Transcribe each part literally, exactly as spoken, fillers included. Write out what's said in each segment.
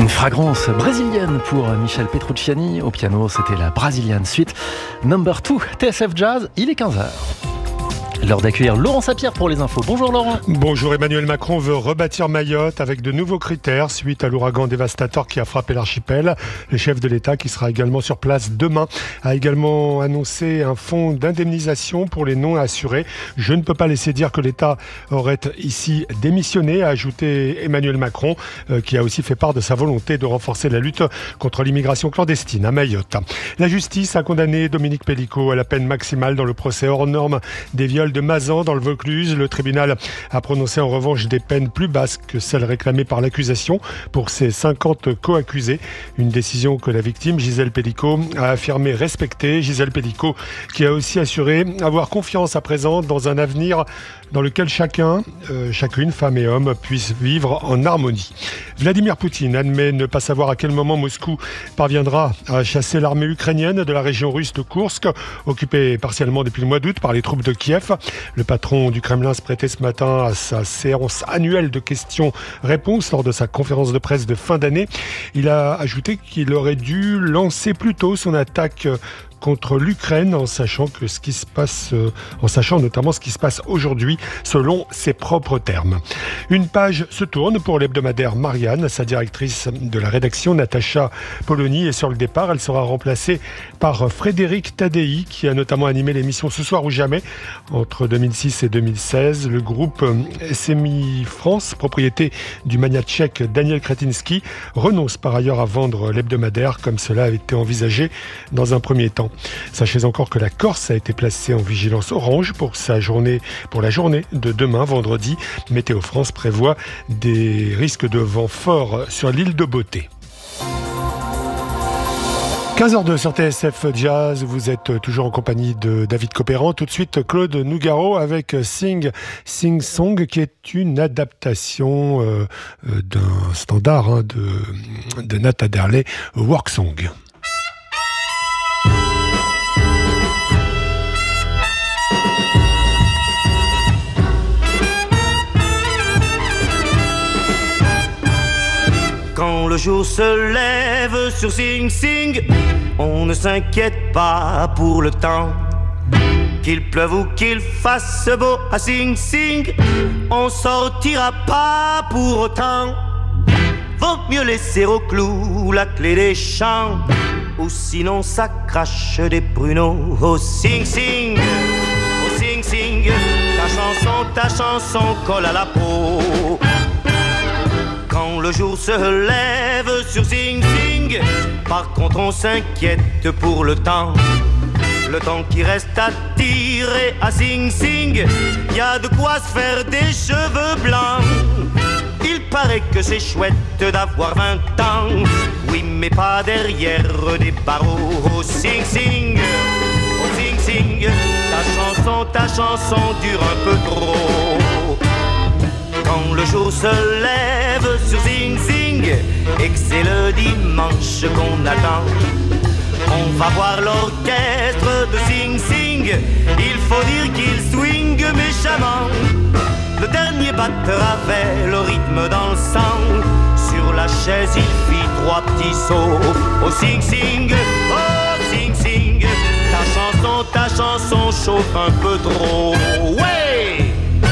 Une fragrance brésilienne pour Michel Petrucciani. Au piano, c'était la Brazilian Suite Number deux. T S F Jazz, il est quinze heures. L'heure d'accueillir Laurent Sapir pour les infos. Bonjour Laurent. Bonjour. Emmanuel Macron veut rebâtir Mayotte avec de nouveaux critères suite à l'ouragan dévastateur qui a frappé l'archipel. Le chef de l'État, qui sera également sur place demain, a également annoncé un fonds d'indemnisation pour les non-assurés. Je ne peux pas laisser dire que l'État aurait ici démissionné, a ajouté Emmanuel Macron, euh, qui a aussi fait part de sa volonté de renforcer la lutte contre l'immigration clandestine à Mayotte. La justice a condamné Dominique Pellicot à la peine maximale dans le procès hors norme des viols de Mazan dans le Vaucluse. Le tribunal a prononcé en revanche des peines plus basses que celles réclamées par l'accusation pour ses cinquante co-accusés. Une décision que la victime, Gisèle Pellicot, a affirmé respecter. Gisèle Pellicot qui a aussi assuré avoir confiance à présent dans un avenir dans lequel chacun, euh, chacune, femme et homme, puisse vivre en harmonie. Vladimir Poutine admet ne pas savoir à quel moment Moscou parviendra à chasser l'armée ukrainienne de la région russe de Koursk, occupée partiellement depuis le mois d'août par les troupes de Kiev. Le patron du Kremlin se prêtait ce matin à sa séance annuelle de questions-réponses lors de sa conférence de presse de fin d'année. Il a ajouté qu'il aurait dû lancer plus tôt son attaque contre l'Ukraine en sachant que ce qui se passe, euh, en sachant notamment ce qui se passe aujourd'hui selon ses propres termes. Une page se tourne pour l'hebdomadaire Marianne. Sa directrice de la rédaction, Natacha Polony, est sur le départ. Elle sera remplacée par Frédéric Tadei, qui a notamment animé l'émission Ce soir ou jamais entre deux mille six et deux mille seize. Le groupe S M I France, propriété du magnat tchèque Daniel Kretinsky, renonce par ailleurs à vendre l'hebdomadaire comme cela avait été envisagé dans un premier temps. Sachez encore que la Corse a été placée en vigilance orange pour sa journée, pour la journée de demain, vendredi. Météo France prévoit des risques de vent fort sur l'île de Beauté. quinze heures deux sur T S F Jazz, vous êtes toujours en compagnie de David Copéran. Tout de suite, Claude Nougaro avec Sing Sing Song, qui est une adaptation euh, d'un standard hein, de, de Nat Adderley, Work Song. Quand le jour se lève sur Sing Sing, on ne s'inquiète pas pour le temps. Qu'il pleuve ou qu'il fasse beau à Sing Sing, on sortira pas pour autant. Vaut mieux laisser au clou la clé des champs, ou sinon ça crache des pruneaux. Oh Sing Sing, oh Sing Sing, ta chanson, ta chanson colle à la peau. Quand le jour se lève sur Sing Sing, par contre on s'inquiète pour le temps. Le temps qui reste à tirer à Sing Sing, y a de quoi se faire des cheveux blancs. Il paraît que c'est chouette d'avoir vingt ans, oui mais pas derrière des barreaux. Oh Sing Sing, oh Sing Sing, ta chanson, ta chanson dure un peu trop. Quand le jour se lève sur Sing Sing et que c'est le dimanche qu'on attend, on va voir l'orchestre de Sing Sing. Il faut dire qu'il swing méchamment. Le dernier batteur avait le rythme dans le sang. Sur la chaise il fit trois petits sauts. Oh Sing Sing, oh Sing Sing, ta chanson, ta chanson chauffe un peu trop. Ouais!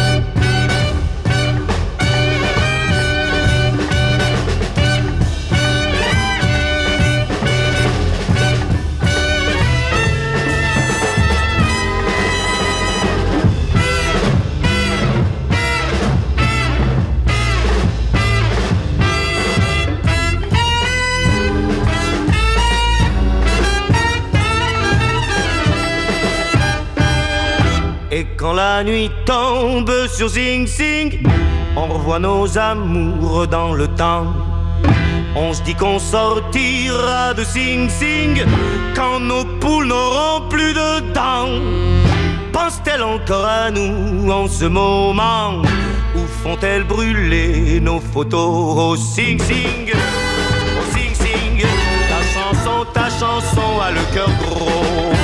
Et quand la nuit tombe sur Sing Sing, on revoit nos amours dans le temps. On se dit qu'on sortira de Sing Sing quand nos poules n'auront plus de dents. Pense-t-elle encore à nous en ce moment, ou font-elles brûler nos photos? Oh Sing Sing, oh Sing Sing, ta chanson, ta chanson a le cœur gros.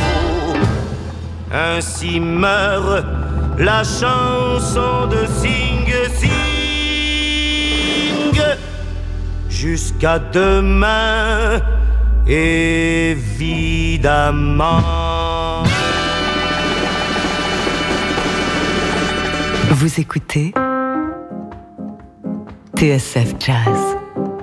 Ainsi meurt la chanson de Sing Sing. jusqu'à demain, évidemment. Vous écoutez T S F Jazz.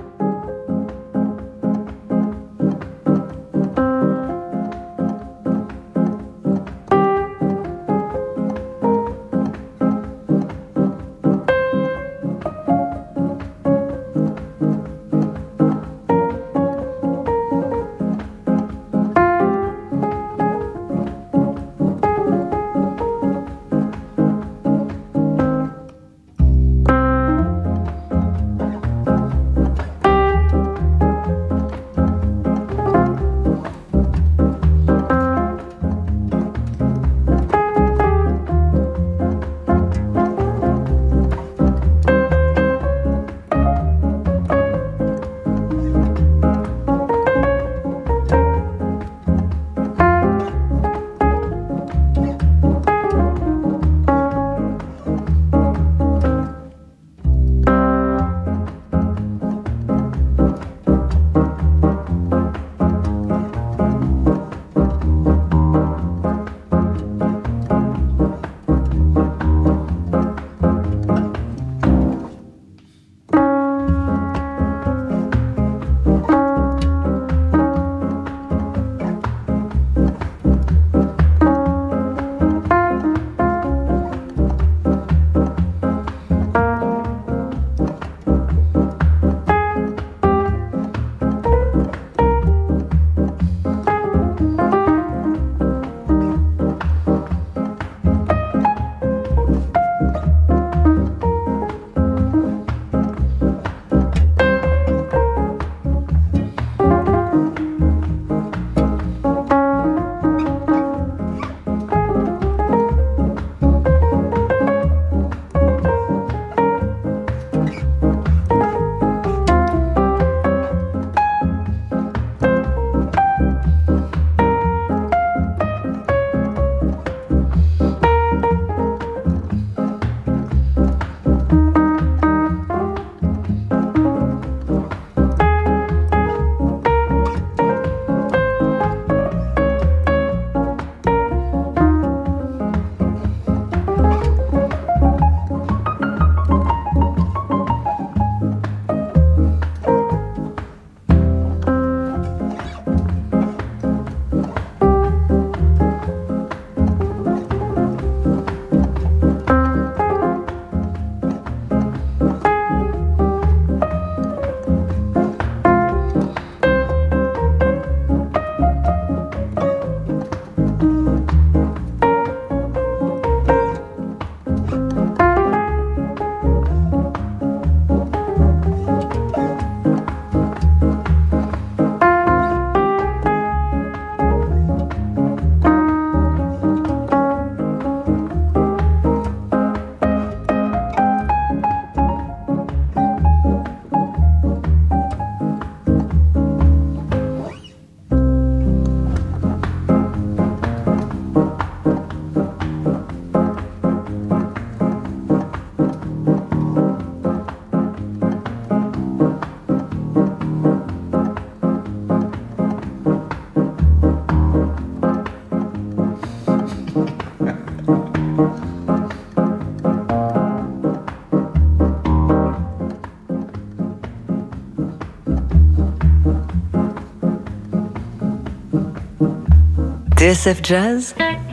T S F Jazz,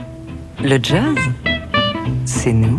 le jazz, c'est nous.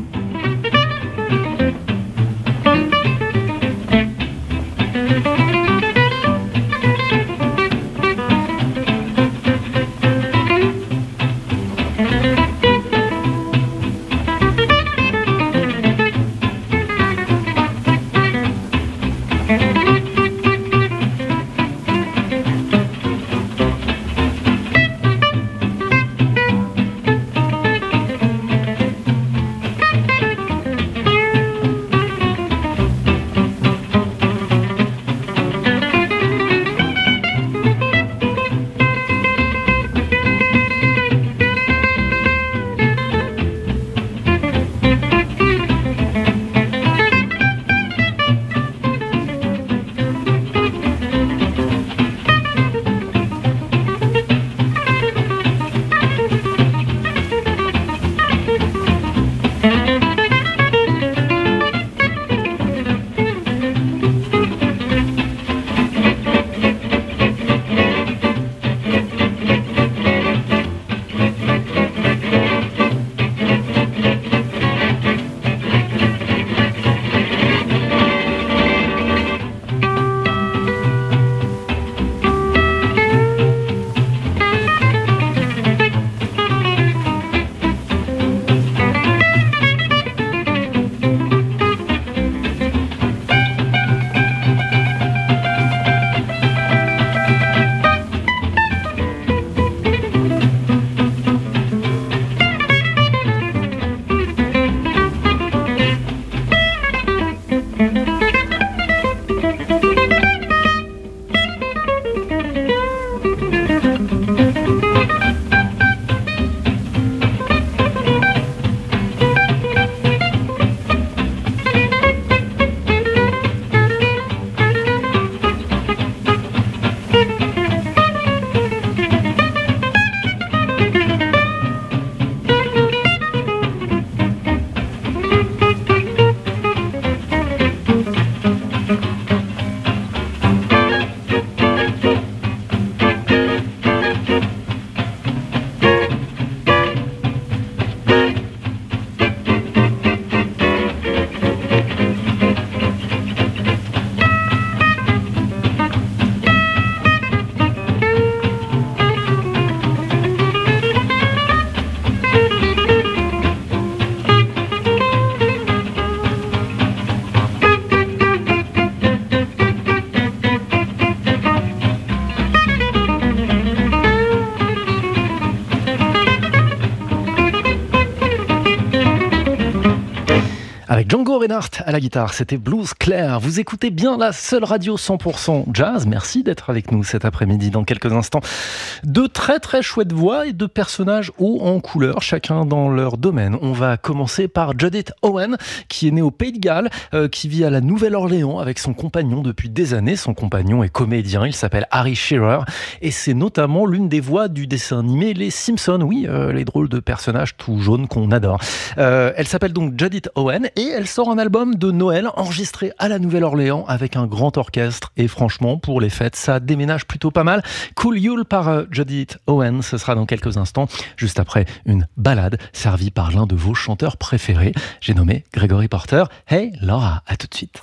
Avec Django Reinhardt à la guitare, c'était Blues Clair. Vous écoutez bien la seule radio cent pour cent jazz. Merci d'être avec nous cet après-midi. Dans quelques instants, de très très chouettes voix et de personnages hauts en couleur, chacun dans leur domaine. On va commencer par Judith Owen, qui est née au Pays de Galles, euh, qui vit à la Nouvelle-Orléans avec son compagnon depuis des années. Son compagnon est comédien, il s'appelle Harry Shearer et c'est notamment l'une des voix du dessin animé Les Simpsons. Oui, euh, les drôles de personnages tout jaunes qu'on adore. Euh, elle s'appelle donc Judith Owen et elle sort un album de Noël enregistré à la Nouvelle-Orléans avec un grand orchestre. Et franchement, pour les fêtes, ça déménage plutôt pas mal. Cool Yule par euh, Judith Owen, ce sera dans quelques instants, juste après une balade servie par l'un de vos chanteurs préférés. J'ai nommé Gregory Porter. Hey Laura, à tout de suite.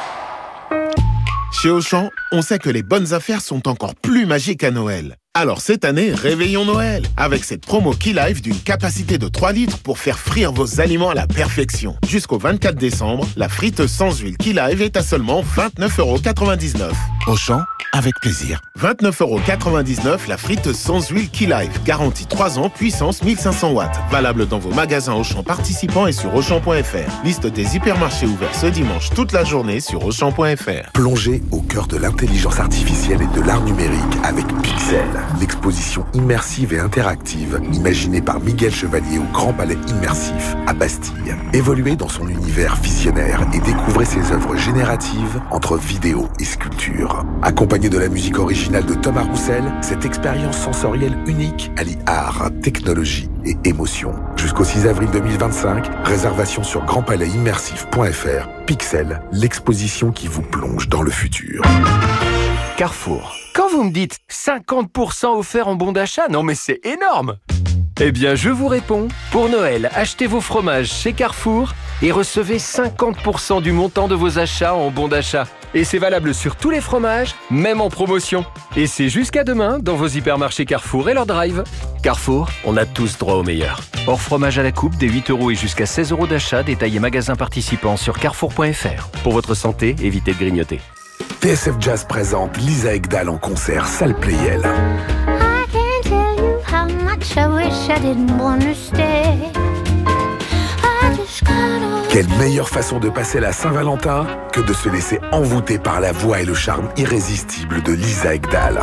Chez Auchan, on sait que les bonnes affaires sont encore plus magiques à Noël. Alors cette année, réveillons Noël avec cette promo Key Life d'une capacité de trois litres pour faire frire vos aliments à la perfection. Jusqu'au vingt-quatre décembre, la friteuse sans huile Key Life est à seulement vingt-neuf euros quatre-vingt-dix-neuf. Auchan, avec plaisir. vingt-neuf euros quatre-vingt-dix-neuf la friteuse sans huile Key Life. Garantie trois ans, puissance mille cinq cents watts. Valable dans vos magasins Auchan participants et sur Auchan point F R. Liste des hypermarchés ouverts ce dimanche toute la journée sur Auchan point F R. Plongez au cœur de l'intelligence artificielle et de l'art numérique avec Pixel. L'exposition immersive et interactive imaginée par Miguel Chevalier au Grand Palais Immersif à Bastille. Évoluez dans son univers visionnaire et découvrez ses œuvres génératives entre vidéo et sculpture. Accompagné de la musique originale de Thomas Roussel, cette expérience sensorielle unique allie art, technologie et émotion. Jusqu'au six avril deux mille vingt-cinq, réservation sur grand palais immersif point F R. Pixel, l'exposition qui vous plonge dans le futur. Carrefour. Quand vous me dites cinquante pour cent offert en bon d'achat, non mais c'est énorme! Eh bien, je vous réponds. Pour Noël, achetez vos fromages chez Carrefour et recevez cinquante pour cent du montant de vos achats en bon d'achat. Et c'est valable sur tous les fromages, même en promotion. Et c'est jusqu'à demain dans vos hypermarchés Carrefour et leur drive. Carrefour, on a tous droit au meilleur. Hors fromage à la coupe, des huit euros et jusqu'à seize euros d'achat, détaillé magasin participant sur carrefour point F R. Pour votre santé, évitez de grignoter. T S F Jazz présente Lisa Ekdahl en concert salle Playel. I can't tell you how much I wish I didn't wanna stay. I just gotta... Quelle meilleure façon de passer la Saint-Valentin que de se laisser envoûter par la voix et le charme irrésistible de Lisa Ekdahl.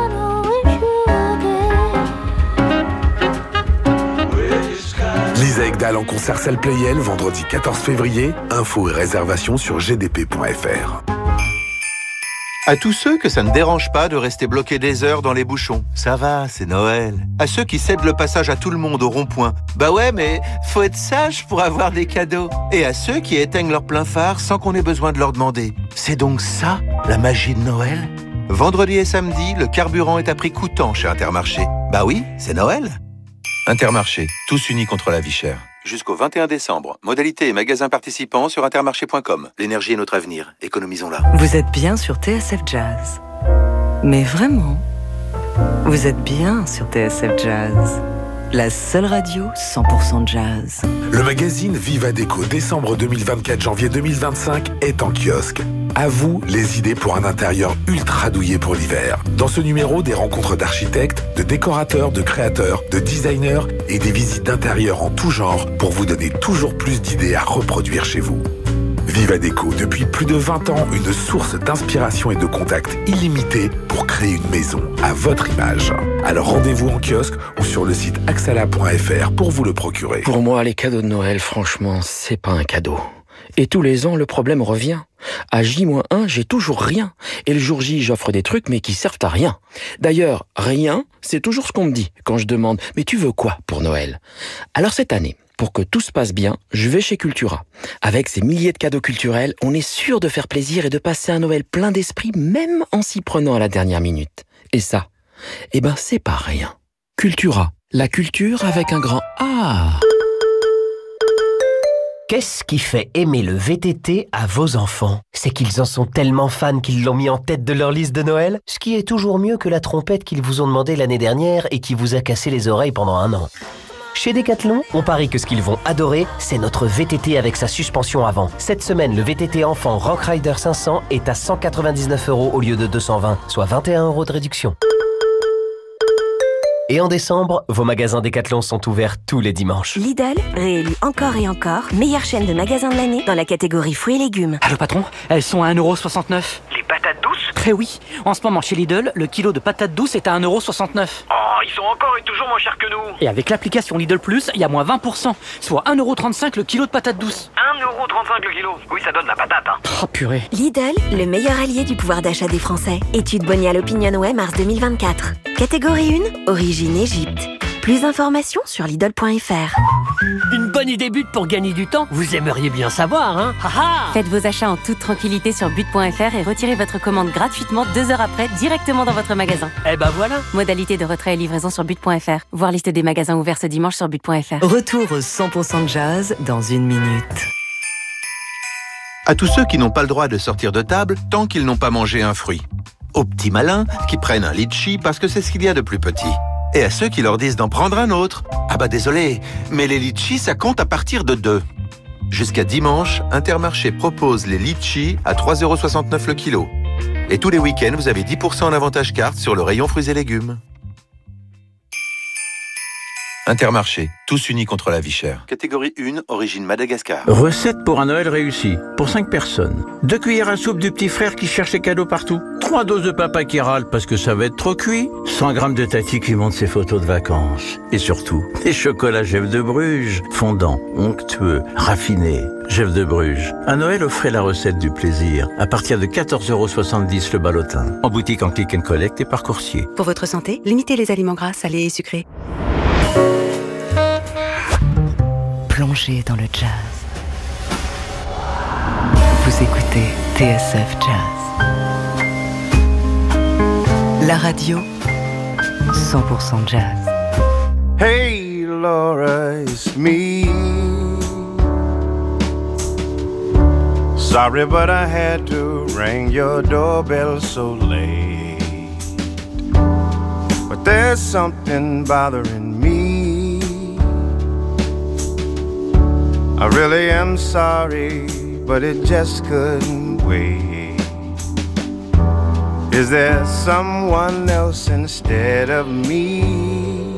Lisa Ekdahl en concert salle Playel vendredi quatorze février. Infos et réservations sur g d p point F R. À tous ceux que ça ne dérange pas de rester bloqués des heures dans les bouchons. Ça va, c'est Noël. À ceux qui cèdent le passage à tout le monde au rond-point. Bah ouais, mais faut être sage pour avoir des cadeaux. Et à ceux qui éteignent leur plein phare sans qu'on ait besoin de leur demander. C'est donc ça, la magie de Noël? Vendredi et samedi, le carburant est à prix coûtant chez Intermarché. Bah oui, c'est Noël. Intermarché, tous unis contre la vie chère. Jusqu'au vingt et un décembre. Modalité et magasins participants sur intermarché point com. L'énergie est notre avenir. Économisons-la. Vous êtes bien sur T S F Jazz. Mais vraiment, vous êtes bien sur T S F Jazz. La seule radio cent pour cent jazz. Le magazine Viva Déco décembre deux mille vingt-quatre janvier deux mille vingt-cinq est en kiosque. À vous les idées pour un intérieur ultra douillet pour l'hiver. Dans ce numéro, des rencontres d'architectes, de décorateurs, de créateurs, de designers et des visites d'intérieur en tout genre pour vous donner toujours plus d'idées à reproduire chez vous. Vivadeco, depuis plus de vingt ans, une source d'inspiration et de contacts illimitée pour créer une maison à votre image. Alors rendez-vous en kiosque ou sur le site axala point f r pour vous le procurer. Pour moi, les cadeaux de Noël, franchement, c'est pas un cadeau. Et tous les ans, le problème revient. À J moins un, j'ai toujours rien. Et le jour J, j'offre des trucs, mais qui servent à rien. D'ailleurs, rien, c'est toujours ce qu'on me dit quand je demande « Mais tu veux quoi pour Noël ?» Alors cette année, pour que tout se passe bien, je vais chez Cultura. Avec ces milliers de cadeaux culturels, on est sûr de faire plaisir et de passer un Noël plein d'esprit, même en s'y prenant à la dernière minute. Et ça, eh ben c'est pas rien. Cultura, la culture avec un grand A. Qu'est-ce qui fait aimer le V T T à vos enfants? C'est qu'ils en sont tellement fans qu'ils l'ont mis en tête de leur liste de Noël, ce qui est toujours mieux que la trompette qu'ils vous ont demandé l'année dernière et qui vous a cassé les oreilles pendant un an. Chez Decathlon, on parie que ce qu'ils vont adorer, c'est notre V T T avec sa suspension avant. Cette semaine, le V T T enfant Rock Rider cinq cents est à cent quatre-vingt-dix-neuf euros au lieu de deux cent vingt, soit vingt et un euros de réduction. Et en décembre, vos magasins Decathlon sont ouverts tous les dimanches. Lidl, réélu encore et encore, meilleure chaîne de magasins de l'année dans la catégorie fruits et légumes. Allô patron, elles sont à un euro soixante-neuf. Les patates douces? Eh oui, en ce moment chez Lidl, le kilo de patates douces est à un euro soixante-neuf. Oh, ils sont encore et toujours moins chers que nous. Et avec l'application Lidl Plus, il y a moins vingt pour cent, soit un euro trente-cinq le kilo de patates douces. un euro trente-cinq le kilo? Oui, ça donne la patate, hein. Oh purée. Lidl, le meilleur allié du pouvoir d'achat des Français. Étude Bonial Opinionway mars deux mille vingt-quatre. Catégorie un, origine Égypte. Plus d'informations sur Lidl point f r. Une bonne idée but pour gagner du temps, vous aimeriez bien savoir, hein? Faites vos achats en toute tranquillité sur but point f r et retirez votre commande gratuitement deux heures après, directement dans votre magasin. Eh ben voilà. Modalité de retrait et livraison sur but point f r. Voir liste des magasins ouverts ce dimanche sur but point f r. Retour au cent pour cent de jazz dans une minute. À tous ceux qui n'ont pas le droit de sortir de table tant qu'ils n'ont pas mangé un fruit. Aux petits malins qui prennent un litchi parce que c'est ce qu'il y a de plus petit. Et à ceux qui leur disent d'en prendre un autre. Ah bah désolé, mais les litchis, ça compte à partir de deux. Jusqu'à dimanche, Intermarché propose les litchis à trois euros soixante-neuf le kilo. Et tous les week-ends, vous avez dix pour cent en avantage carte sur le rayon fruits et légumes. Intermarché, tous unis contre la vie chère. Catégorie un, origine Madagascar. Recette pour un Noël réussi, pour cinq personnes. Deux cuillères à soupe du petit frère qui cherche les cadeaux partout. Trois doses de papa qui râle parce que ça va être trop cuit. cent grammes de tati qui monte ses photos de vacances. Et surtout, des chocolats Jeff de Bruges, fondants, onctueux, raffinés. Jeff de Bruges. À Noël, offrez la recette du plaisir. À partir de quatorze euros soixante-dix le ballotin. En boutique, en click and collect et par coursier. Pour votre santé, limitez les aliments gras, salés et sucrés. Plongez dans le jazz. Vous écoutez T S F Jazz. La radio cent pour cent jazz. Hey Laura, it's me. Sorry but I had to ring your doorbell so late. But there's something bothering me. I really am sorry, but it just couldn't wait. Is there someone else instead of me?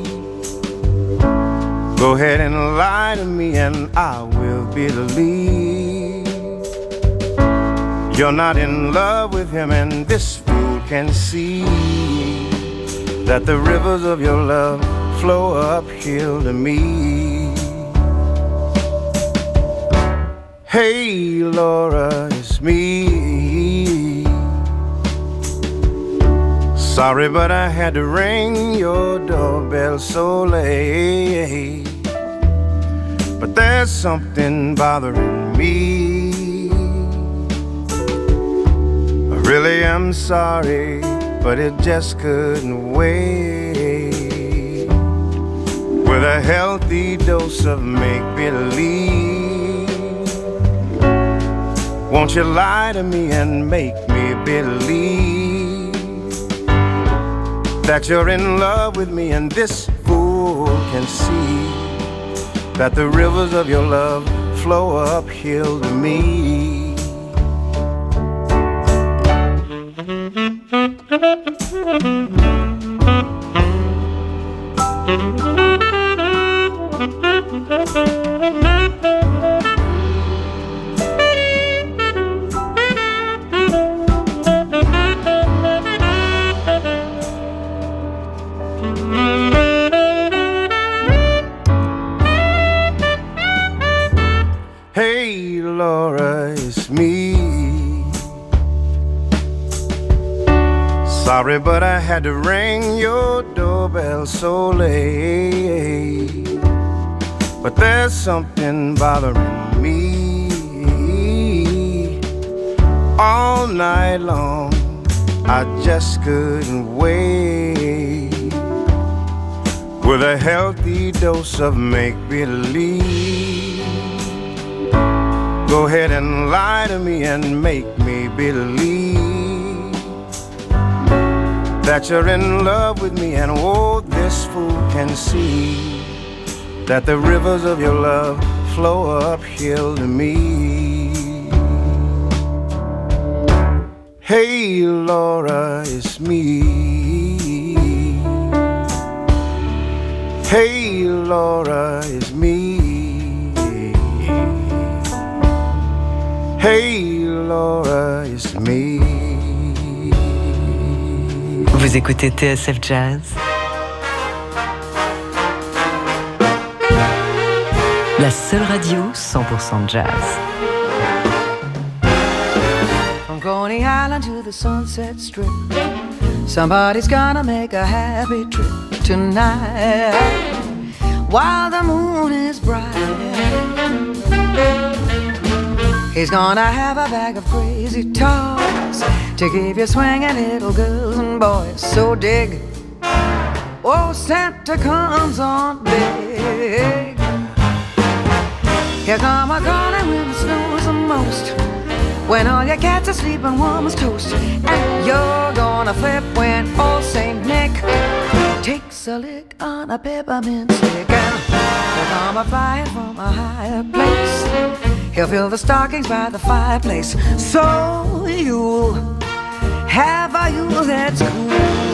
Go ahead and lie to me and I will believe you're not in love with him, and this fool can see that the rivers of your love flow uphill to me. Hey Laura, it's me. Sorry but I had to ring your doorbell so late. But there's something bothering me. I really am sorry, but it just couldn't wait. With a healthy dose of make-believe, won't you lie to me and make me believe that you're in love with me, and this fool can see that the rivers of your love flow uphill to me. Sorry, but I had to ring your doorbell so late. But there's something bothering me. All night long, I just couldn't wait. With a healthy dose of make-believe, go ahead and lie to me and make me believe that you're in love with me, and oh, this fool can see that the rivers of your love flow uphill to me. Hey Laura, it's me. Hey Laura, it's me. Hey Laura, it's me. Vous écoutez T S F Jazz, la seule radio cent pour cent jazz. From Coney Island to the Sunset Strip, somebody's gonna make a happy trip tonight while the moon is bright. He's gonna have a bag of crazy toys to keep you swinging, little girls and boys. So dig, oh, Santa comes on big. Here come a calling when it snows the most, when all your cats are sleeping warm as toast. And you're gonna flip when old Saint Nick takes a lick on a peppermint stick. And he'll come a flying from a higher place, he'll fill the stockings by the fireplace. So you'll have a you that's cool.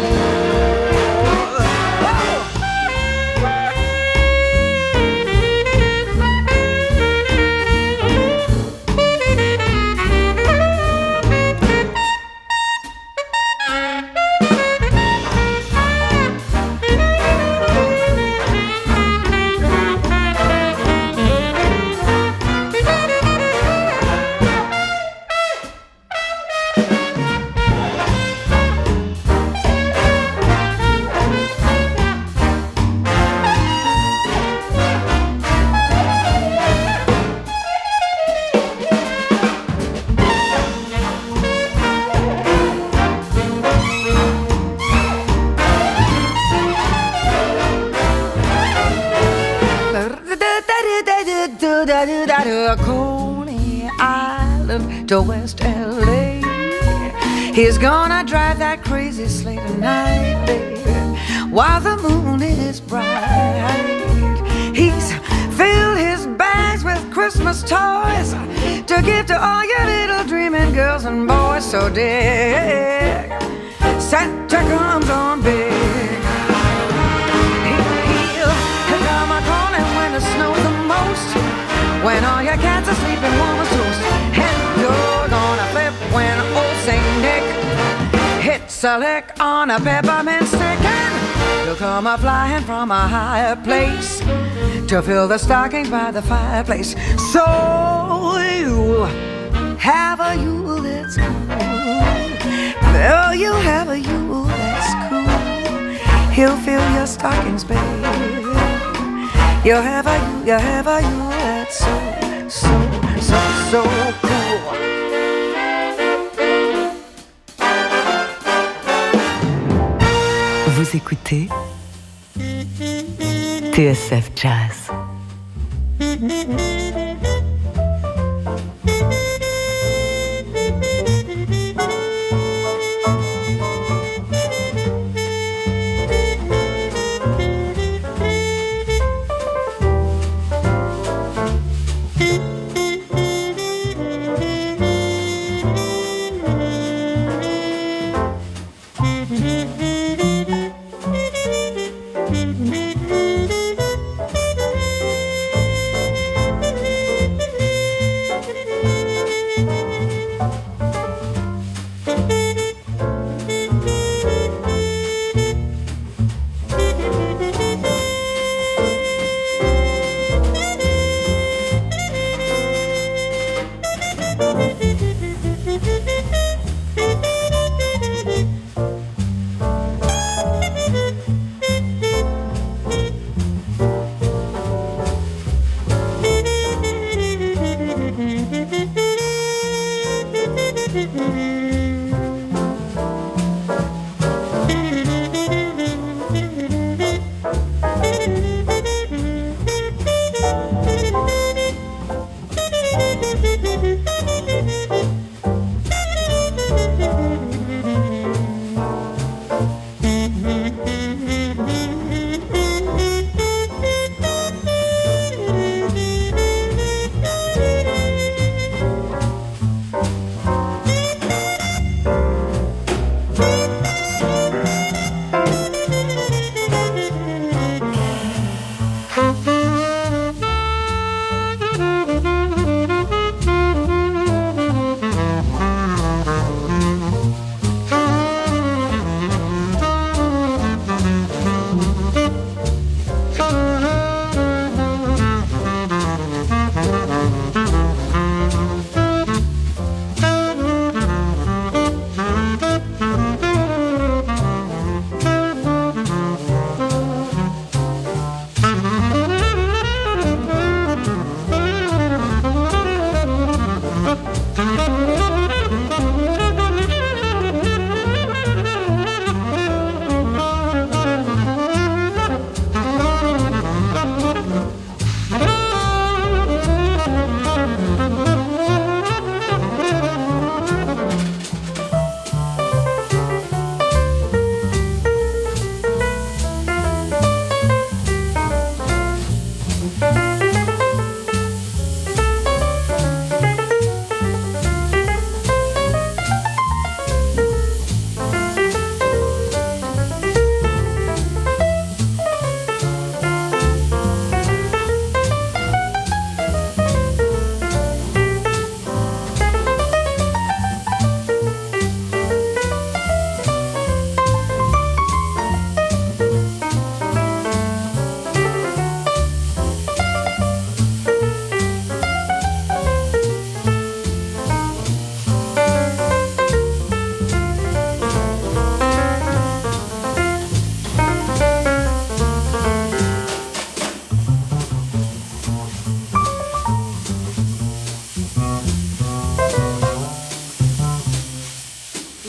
Coney Island to West L A, he's gonna drive that crazy sleigh tonight, baby, while the moon is bright. He's filled his bags with Christmas toys to give to all your little dreaming girls and boys. So dig, Santa comes on big. He'll come a calling when it snows the most, when all your cats are sleeping warm as toast. And you're gonna flip when old Saint Nick hits a lick on a peppermint stick. And you'll come a flying from a higher place to fill the stockings by the fireplace. So you have a Yule that's cool. Oh, you have a Yule that's cool. He'll fill your stockings, baby. You'll have a you, you'll have a you that's so, so, so, so cool. Vous écoutez T S F Jazz.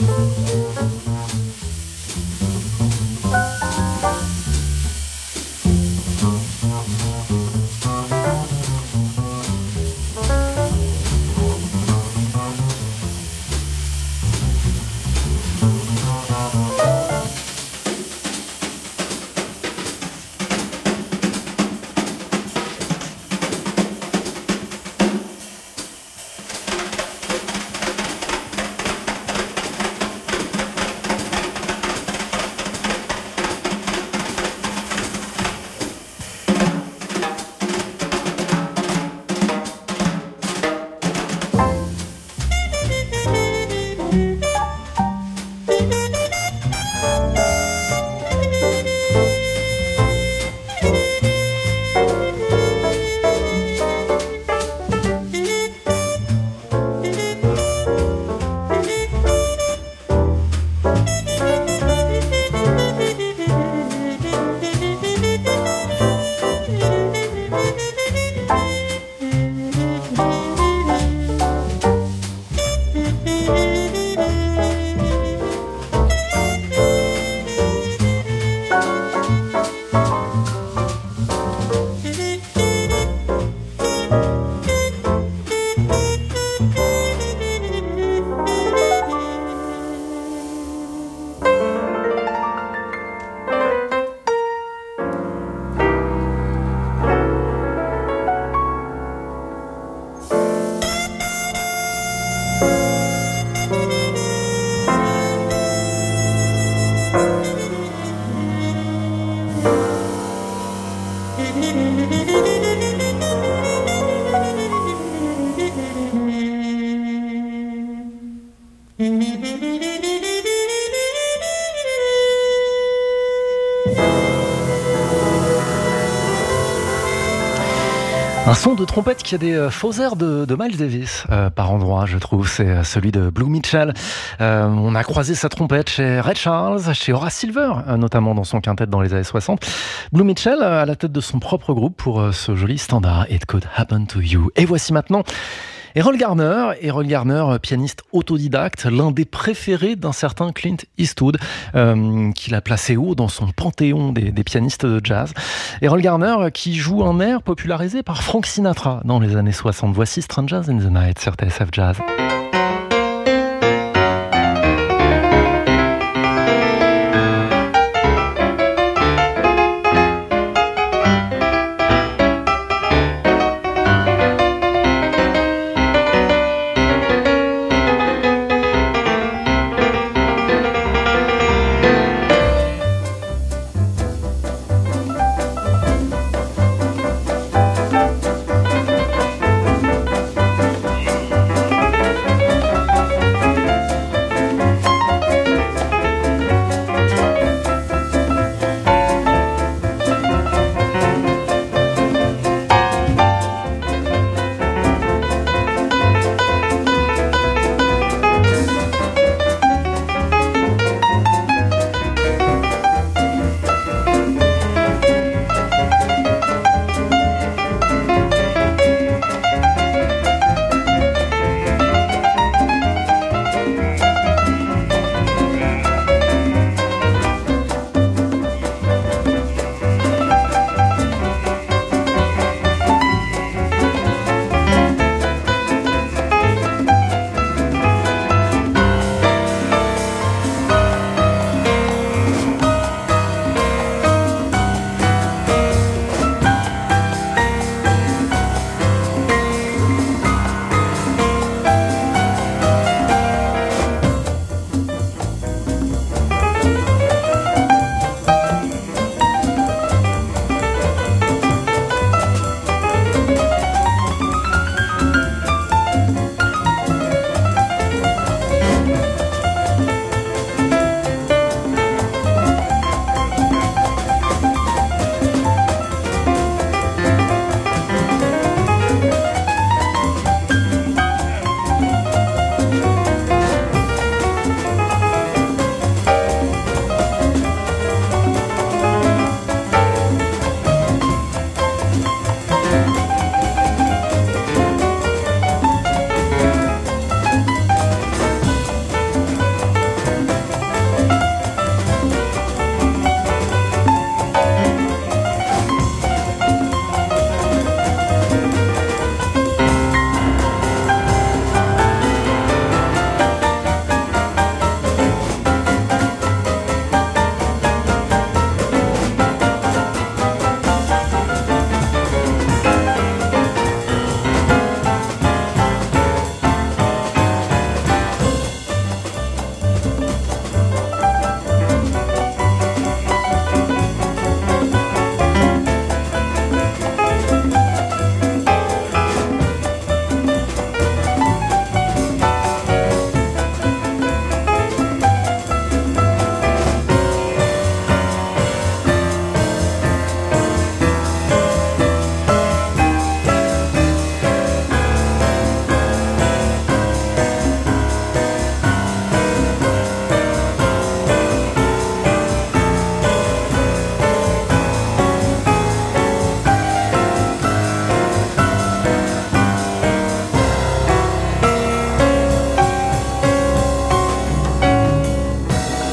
Un son de trompette qui a des euh, faux airs de, de Miles Davis euh, par endroits, je trouve. C'est euh, celui de Blue Mitchell. Euh, on a croisé sa trompette chez Ray Charles, chez Horace Silver, euh, notamment dans son quintet dans les années soixante. Blue Mitchell euh, à la tête de son propre groupe pour euh, ce joli standard It Could Happen to You. Et voici maintenant Errol Garner, Errol Garner, pianiste autodidacte, l'un des préférés d'un certain Clint Eastwood, euh, qu'il a placé haut dans son panthéon des, des pianistes de jazz. Errol Garner qui joue un air popularisé par Frank Sinatra dans les années soixante. Voici Strangers in the Night sur T S F Jazz.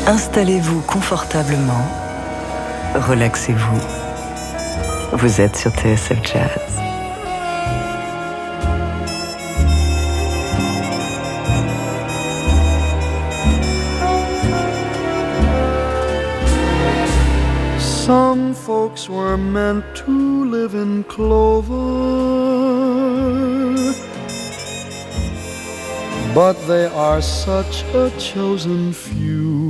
Installez-vous confortablement. Relaxez-vous. Vous êtes sur T S F Jazz. Some folks were meant to live in clover, but they are such a chosen few.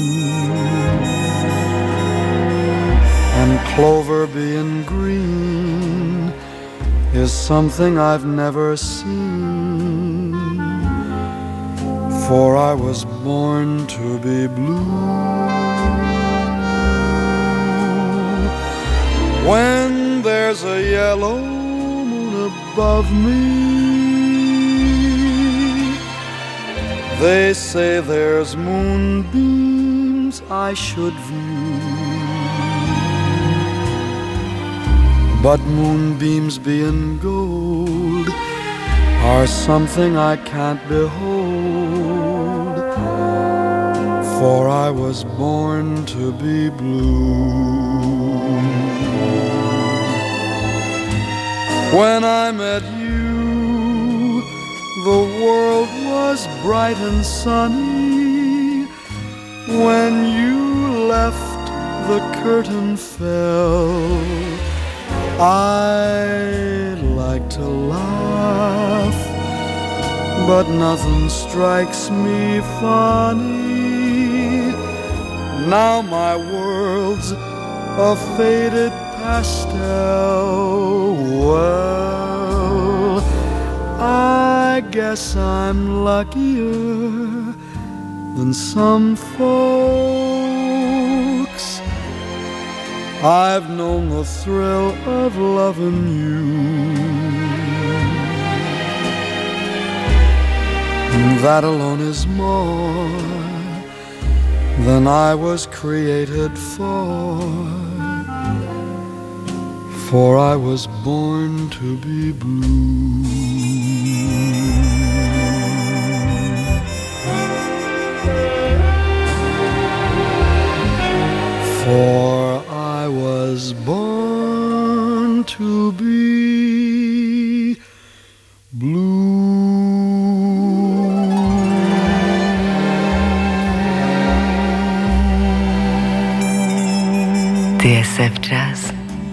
And clover being green is something I've never seen, for I was born to be blue. When there's a yellow moon above me, they say there's moonbeams I should view. But moonbeams being gold are something I can't behold, for I was born to be blue. When I met you, the world was bright and sunny. When you left, the curtain fell. I like to laugh, but nothing strikes me funny. Now my world's a faded pastel. Well, I guess I'm luckier than some folks. I've known the thrill of loving you, and that alone is more than I was created for. For I was born to be blue. For I was born to be blue. T S F Jazz.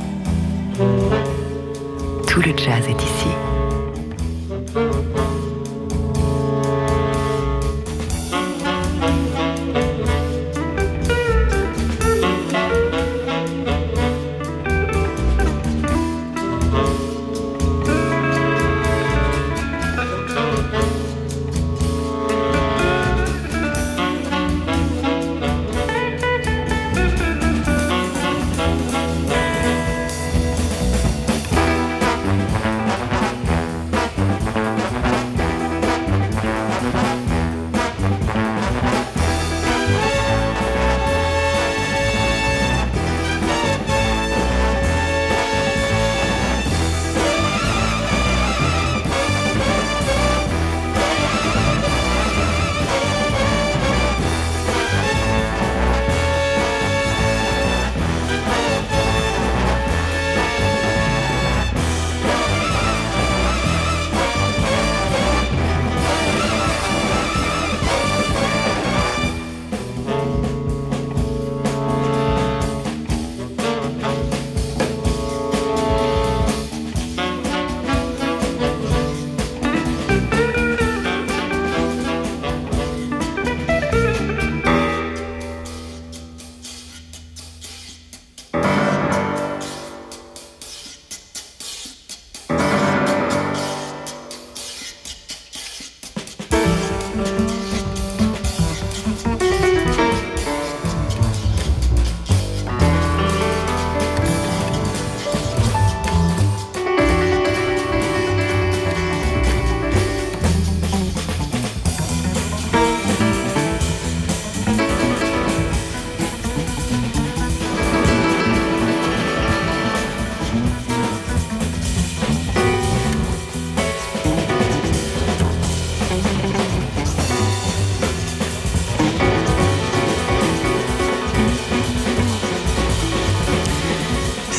Tout le jazz est ici.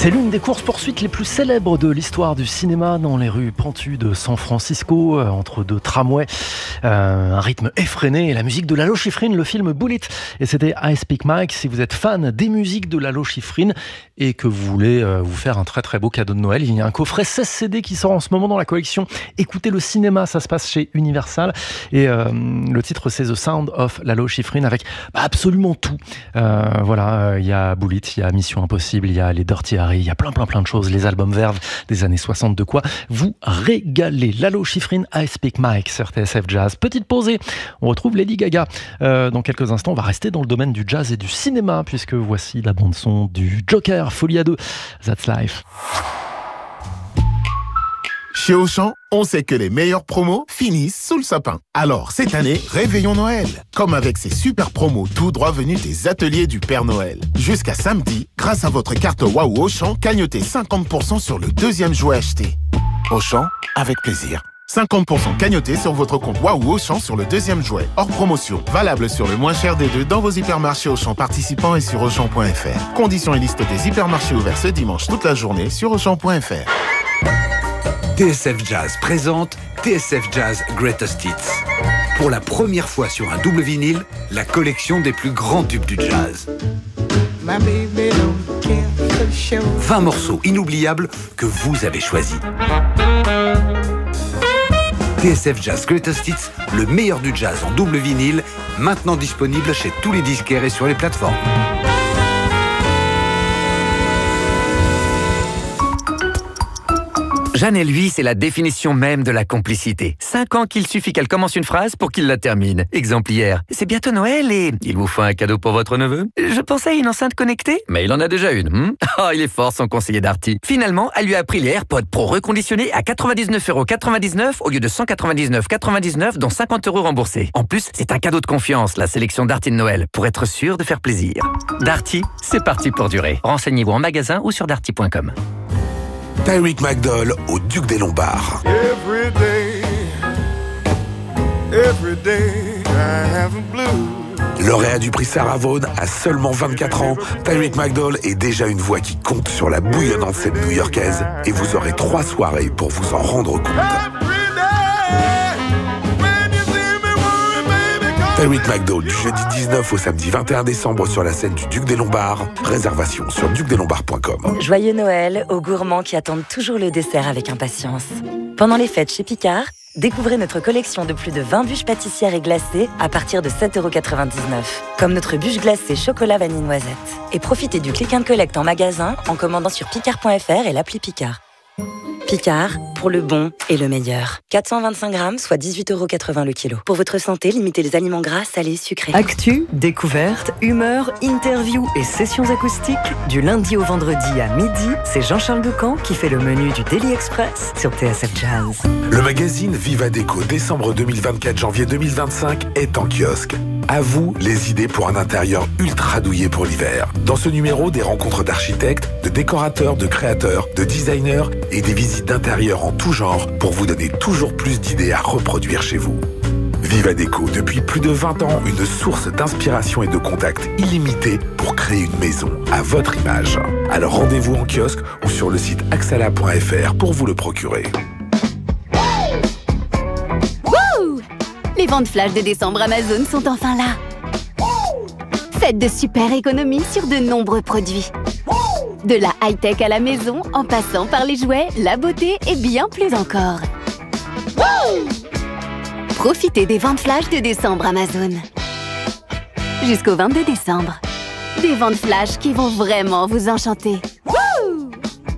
C'est l'une des courses-poursuites les plus célèbres de l'histoire du cinéma dans les rues pentues de San Francisco, euh, entre deux tramways. Euh, un rythme effréné et la musique de Lalo Schifrin, le film Bullitt. Et c'était I Speak Mike. Si vous êtes fan des musiques de Lalo Schifrin et que vous voulez euh, vous faire un très très beau cadeau de Noël, il y a un coffret seize C D qui sort en ce moment dans la collection Écoutez le cinéma, ça se passe chez Universal. Et euh, le titre c'est The Sound of Lalo Schifrin avec bah, absolument tout. Euh, voilà, il y a Bullitt, il y a Mission Impossible, il y a les Dirty Harry, il y a plein plein plein de choses, les albums Verve des années soixante, de quoi vous régaler. Lalo Schifrin, I Speak Mike sur T S F Jazz. Petite pause, on retrouve Lady Gaga. Euh, dans quelques instants, on va rester dans le domaine du jazz et du cinéma, puisque voici la bande-son du Joker, Folie à deux, That's Life. Chez Auchan, on sait que les meilleures promos finissent sous le sapin. Alors, cette année, réveillons Noël. Comme avec ces super promos tout droit venus des ateliers du Père Noël. Jusqu'à samedi, grâce à votre carte Waouh Auchan, cagnotez cinquante pour cent sur le deuxième jouet acheté. Auchan, avec plaisir. cinquante pour cent cagnoté sur votre compte Waouh Auchan sur le deuxième jouet. Hors promotion. Valable sur le moins cher des deux dans vos hypermarchés Auchan participants et sur Auchan point F R. Conditions et liste des hypermarchés ouverts ce dimanche toute la journée sur Auchan point F R. T S F Jazz présente T S F Jazz Greatest Hits. Pour la première fois sur un double vinyle, la collection des plus grands tubes du jazz. vingt morceaux inoubliables que vous avez choisis. T S F Jazz Greatest Hits, le meilleur du jazz en double vinyle, maintenant disponible chez tous les disquaires et sur les plateformes. Jeanne et lui, c'est la définition même de la complicité. Cinq ans qu'il suffit qu'elle commence une phrase pour qu'il la termine. Exemple hier, c'est bientôt Noël et il vous faut un cadeau pour votre neveu. Je pensais à une enceinte connectée, mais il en a déjà une. Hmm oh, il est fort son conseiller Darty. Finalement, elle lui a pris les AirPods Pro reconditionnés à quatre-vingt-dix-neuf euros quatre-vingt-dix-neuf au lieu de cent quatre-vingt-dix-neuf euros quatre-vingt-dix-neuf, dont cinquante euros remboursés. En plus, c'est un cadeau de confiance, la sélection Darty de Noël, pour être sûr de faire plaisir. Darty, c'est parti pour durer. Renseignez-vous en magasin ou sur darty point com. Tyrick McDowell au Duc des Lombards. Every day, every day I have a blue. Lauréat du prix Sarah Vaughan à seulement vingt-quatre ans, Tyrick McDowell est déjà une voix qui compte sur la bouillonnante scène new-yorkaise et vous aurez trois soirées pour vous en rendre compte. Tyrick McDowell du jeudi dix-neuf au samedi vingt et un décembre sur la scène du Duc des Lombards. Réservation sur duc des lombards point com. Joyeux Noël aux gourmands qui attendent toujours le dessert avec impatience. Pendant les fêtes chez Picard, découvrez notre collection de plus de vingt bûches pâtissières et glacées à partir de sept euros quatre-vingt-dix-neuf. Comme notre bûche glacée chocolat vanille noisette. Et profitez du click and collect en magasin en commandant sur picard point F R et l'appli Picard. Picard, pour le bon et le meilleur. quatre cent vingt-cinq grammes, soit dix-huit euros quatre-vingts le kilo. Pour votre santé, limitez les aliments gras, salés, sucrés. Actu, découverte, humeur, interview et sessions acoustiques. Du lundi au vendredi à midi, c'est Jean-Charles Doucan qui fait le menu du Daily Express sur T S F Jazz. Le magazine Viva Déco décembre deux mille vingt-quatre janvier deux mille vingt-cinq est en kiosque. À vous les idées pour un intérieur ultra douillet pour l'hiver. Dans ce numéro, des rencontres d'architectes, de décorateurs, de créateurs, de designers et des visites d'intérieur en tout genre pour vous donner toujours plus d'idées à reproduire chez vous. Viva Déco, depuis plus de vingt ans, une source d'inspiration et de contacts illimités pour créer une maison à votre image. Alors rendez-vous en kiosque ou sur le site axala point F R pour vous le procurer. Wouh! Les ventes flash de décembre Amazon sont enfin là. Faites de super économies sur de nombreux produits. De la high-tech à la maison, en passant par les jouets, la beauté et bien plus encore. Wouh! Profitez des ventes flash de décembre Amazon. Jusqu'au vingt-deux décembre. Des ventes flash qui vont vraiment vous enchanter. Wouh!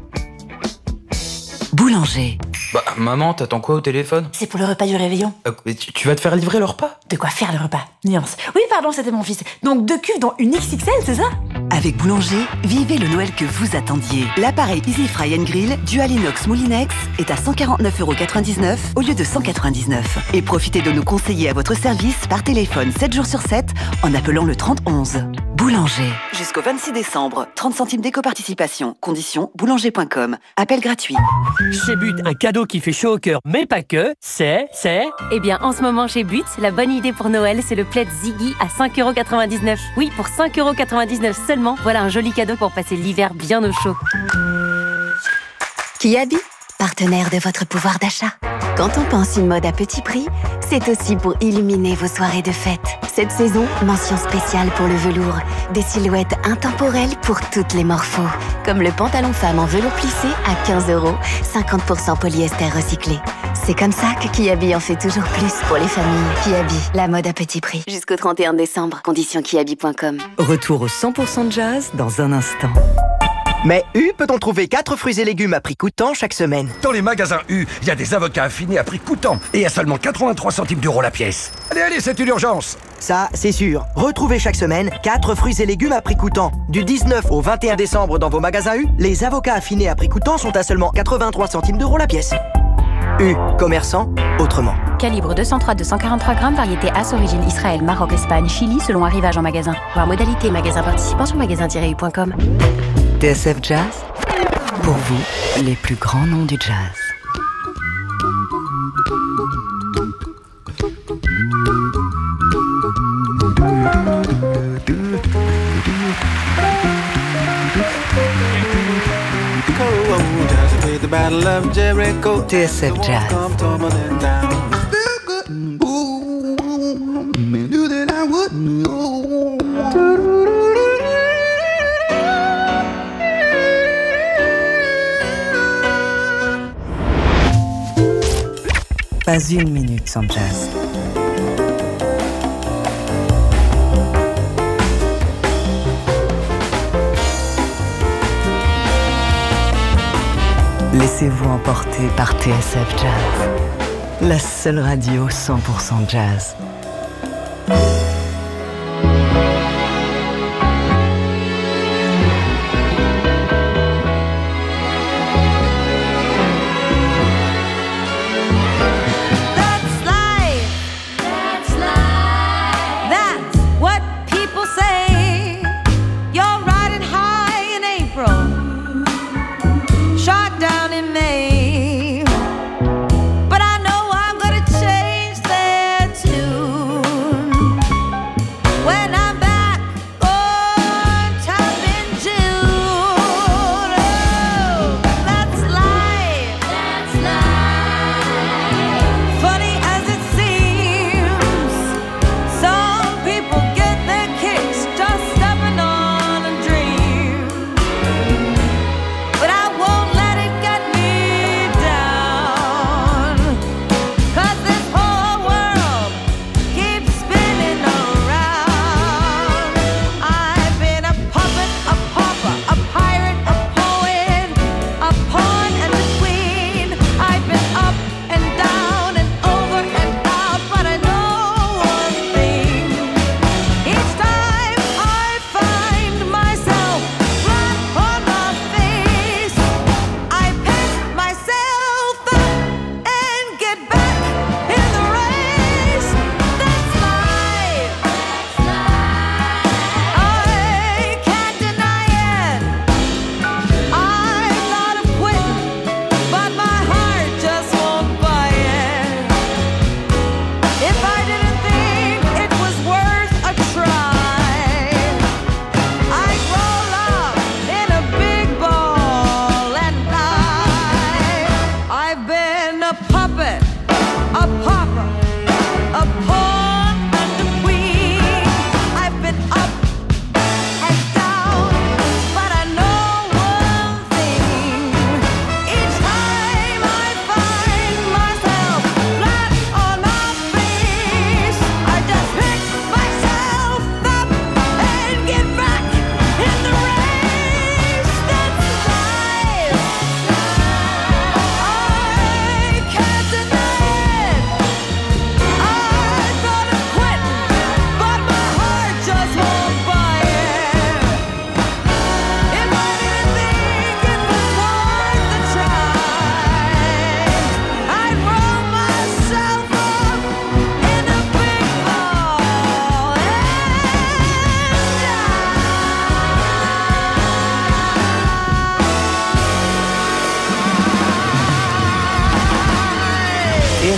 Boulanger. Bah, maman, t'attends quoi au téléphone? C'est pour le repas du réveillon. Euh, tu, tu vas te faire livrer le repas? De quoi faire le repas? Nuance. Oui, pardon, c'était mon fils. Donc deux cuves dont une X X L, c'est ça? Avec Boulanger, vivez le Noël que vous attendiez. L'appareil Easy Fry and Grill Dual Inox Moulinex est à cent quarante-neuf euros quatre-vingt-dix-neuf au lieu de cent quatre-vingt-dix-neuf. Et profitez de nos conseillers à votre service par téléphone sept jours sur sept en appelant le trente onze. Boulanger. Jusqu'au vingt-six décembre, trente centimes d'éco-participation. Conditions boulanger point com. Appel gratuit. Chez But, un cadeau qui fait chaud au cœur, mais pas que, c'est, c'est... Eh bien, en ce moment chez But, la bonne idée pour Noël, c'est le plaid Ziggy à cinq euros quatre-vingt-dix-neuf. Oui, pour cinq euros quatre-vingt-dix-neuf seulement, voilà un joli cadeau pour passer l'hiver bien au chaud. Kiabi, partenaire de votre pouvoir d'achat. Quand on pense une mode à petit prix, c'est aussi pour illuminer vos soirées de fête. Cette saison, mention spéciale pour le velours. Des silhouettes intemporelles pour toutes les morphos. Comme le pantalon femme en velours plissé à quinze euros, cinquante pour cent polyester recyclé. C'est comme ça que Kiabi en fait toujours plus pour les familles. Kiabi, la mode à petit prix. Jusqu'au trente et un décembre, conditions kiabi point com. Retour au cent pour cent de jazz dans un instant. Mais U peut-on trouver quatre fruits et légumes à prix coûtant chaque semaine? Dans les magasins U, il y a des avocats affinés à prix coûtant et à seulement quatre-vingt-trois centimes d'euros la pièce. Allez, allez, c'est une urgence. Ça, c'est sûr. Retrouvez chaque semaine quatre fruits et légumes à prix coûtant. Du dix-neuf au vingt et un décembre dans vos magasins U, les avocats affinés à prix coûtant sont à seulement quatre-vingt-trois centimes d'euros la pièce. U, commerçant, autrement. Calibre deux cent trois à deux cent quarante-trois grammes, variété As, origine Israël, Maroc, Espagne, Chili, selon arrivage en magasin. Voir modalité magasin participant sur magasin tiret u point com. T S F Jazz, pour vous, les plus grands noms du jazz. T S F Jazz. Pas une minute sans jazz. Laissez-vous emporter par T S F Jazz, la seule radio cent pour cent jazz.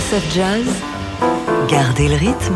F Jazz, gardez le rythme.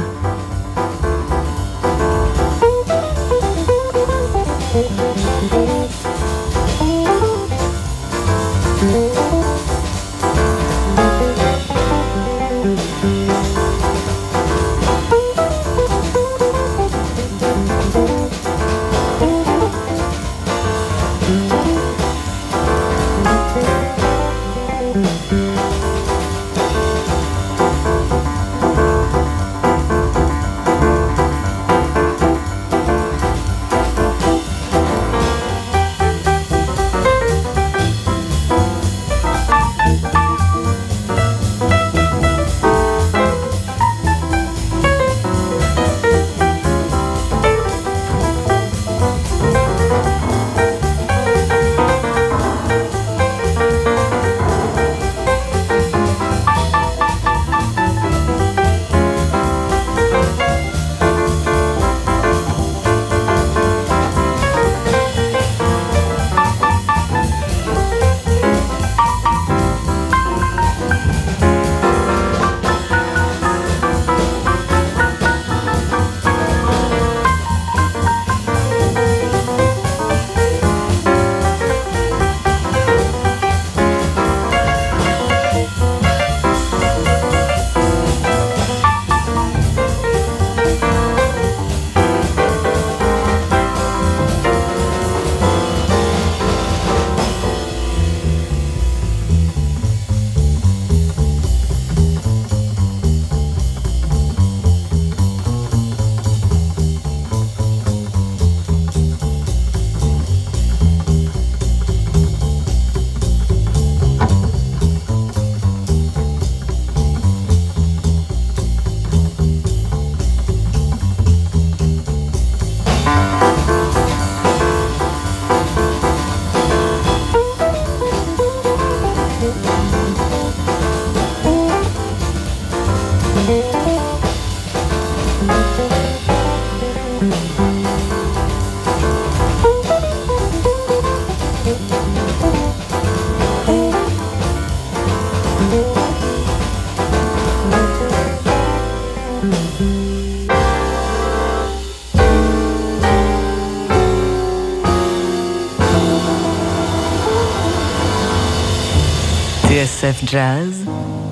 T S F Jazz,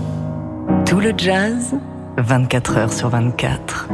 tout le jazz, vingt-quatre heures sur vingt-quatre.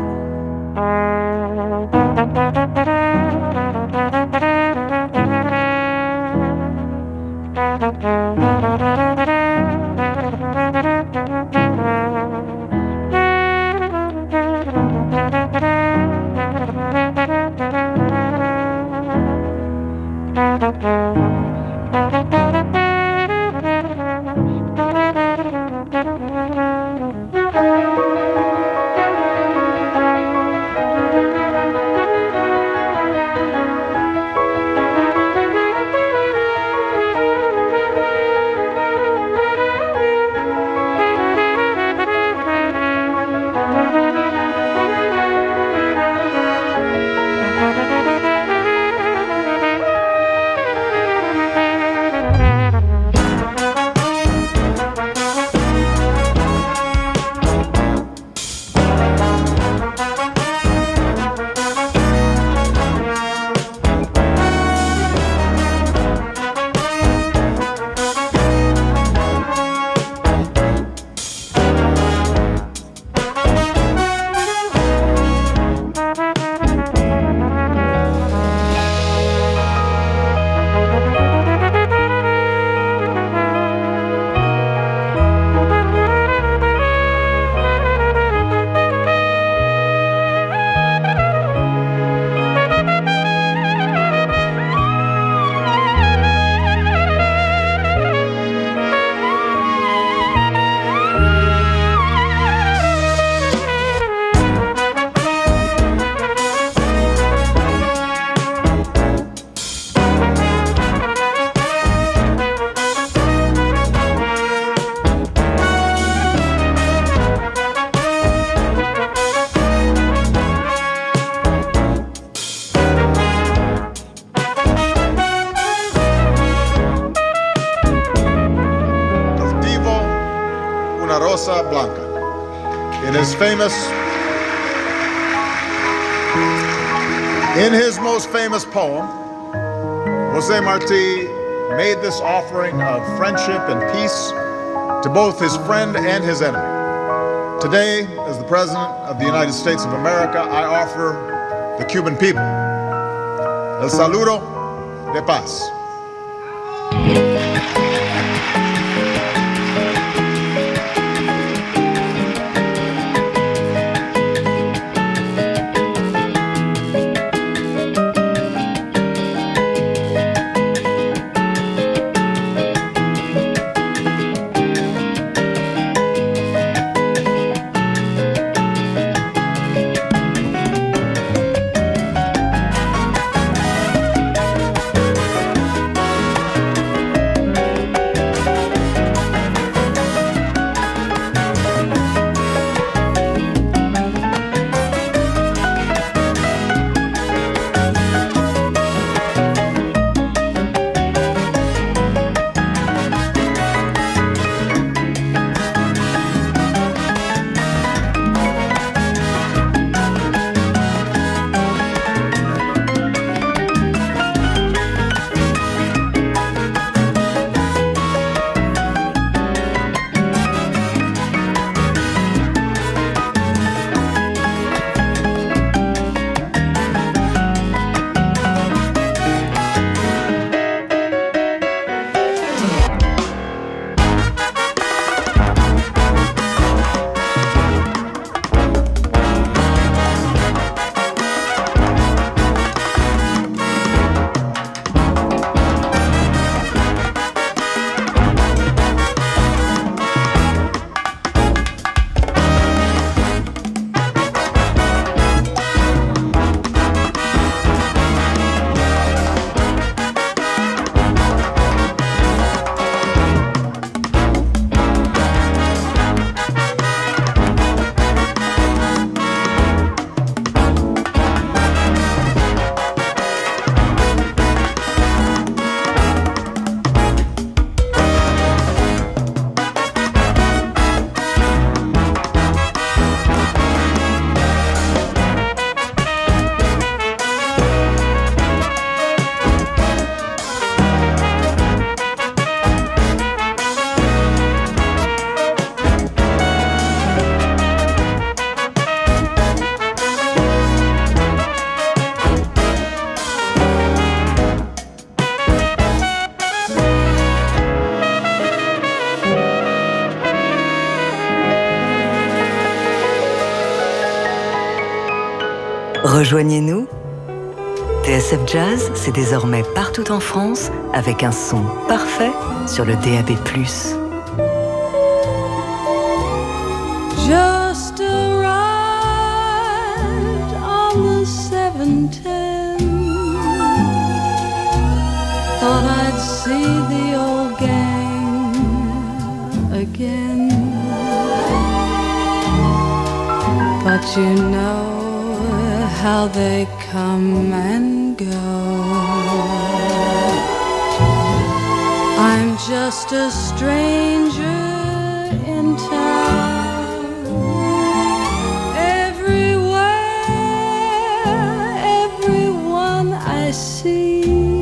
in his famous, in his most famous poem, José Martí made this offering of friendship and peace to both his friend and his enemy. Today, as the President of the United States of America, I offer the Cuban people el saludo de paz. Rejoignez-nous. T S F Jazz, c'est désormais partout en France avec un son parfait sur le D A B plus. Just arrived on the seven ten. Thought I'd see the old gang again. But you know how they come and go. I'm just a stranger in town. Everywhere, everyone I see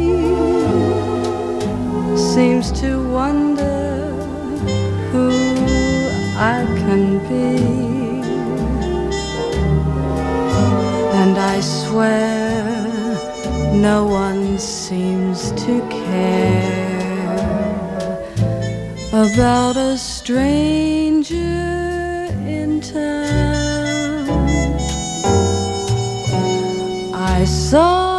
seems to wonder who I can be. And I swear no one seems to care about a stranger in town. I saw